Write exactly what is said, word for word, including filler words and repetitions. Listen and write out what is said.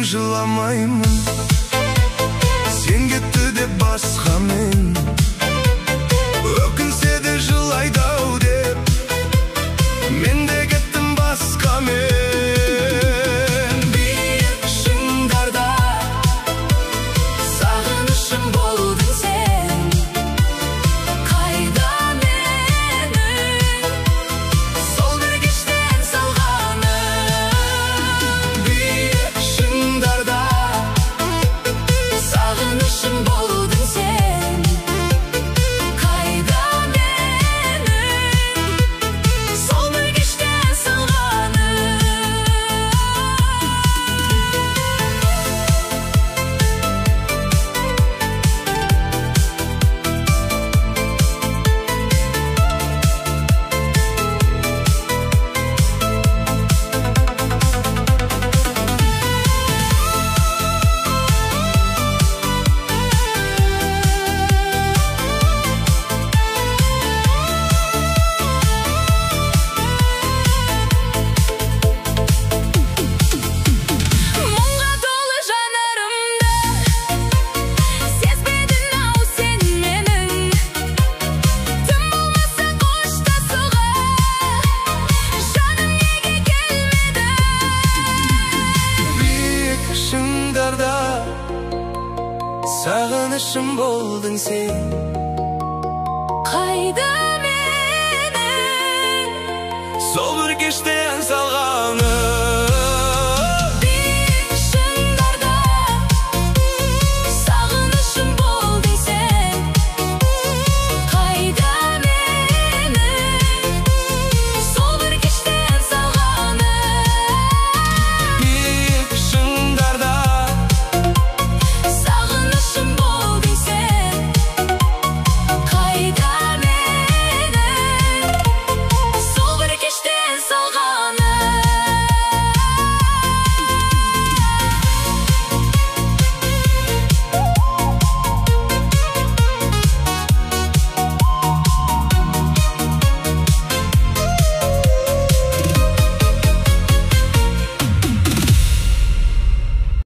жыламаймын, сен кетті деп басқамен. Өкінсе де жылайды ау деп, мен де кеттім басқамен. Биік шыңдарда сағынышым болдың сен, қайда менің сол бір кештен салғаным. Биік шыңдарда сағынышым болдың сен, қайда менің сол бір кештен салғаным. Мұңға толы жанарымды сезбедің ау сен менің, тым болмаса қоштасуға жаным неге келмеді. Биік шыңдарда сағынышым болдың сен, қайда